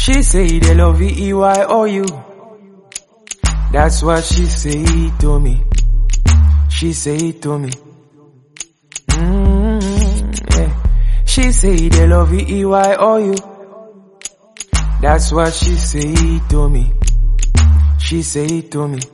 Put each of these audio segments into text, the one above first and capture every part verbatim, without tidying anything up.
She say they love E Y O U. That's what she say to me. She say to me. Mm, yeah. She say they love E Y O U. That's what she say to me. She say to me.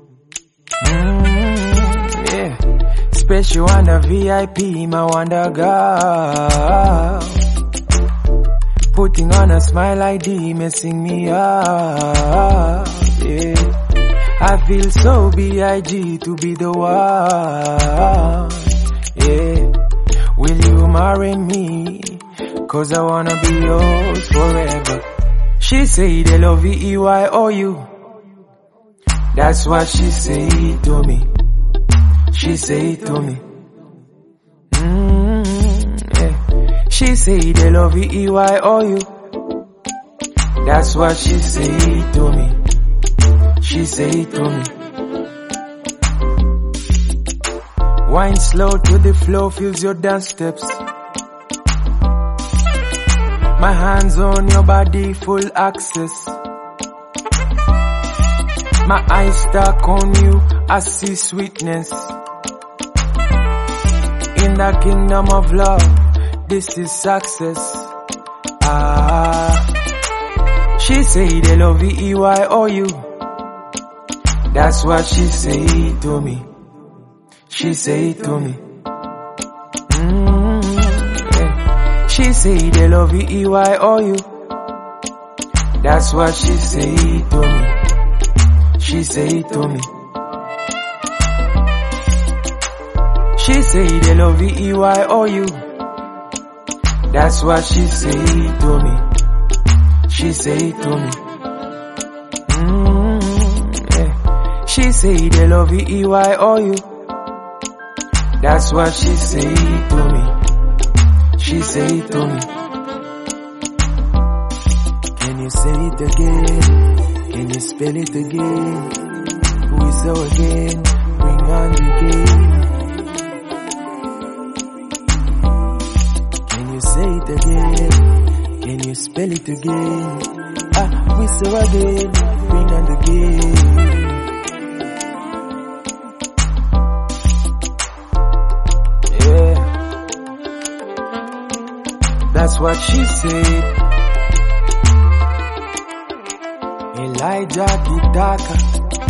Mm, yeah. Special wonder V I P, my wonder girl. Putting on a smile I D, messing me up. Yeah. I feel so B I G to be the one. Yeah. Will you marry me? Cause I wanna be yours forever. She say they love E Y O U. That's what she say to me. She say to me. Mm, yeah. She say they love E Y O U. That's what she say to me. She say to me. Wine slow to the flow, feels your dance steps. My hands on your body, full access. My eyes stuck on you, I see sweetness. In the kingdom of love, this is success. Ah, she say they love E Y O U. That's what she say to me. She say to me. Mm, yeah. She say they love E Y O U. That's what she say to me. She say to me. She say they love E Y O U. That's what she say to me. She say to me. Mm, yeah. She say they love E Y O U. That's what she say to me. She say to me. Can you say it again? Can you spell it again? Who is so again? Bring on the game. Can you say it again? Can you spell it again? Ah, we so again. Bring on the game. That's what she said. Elijah Kitaka.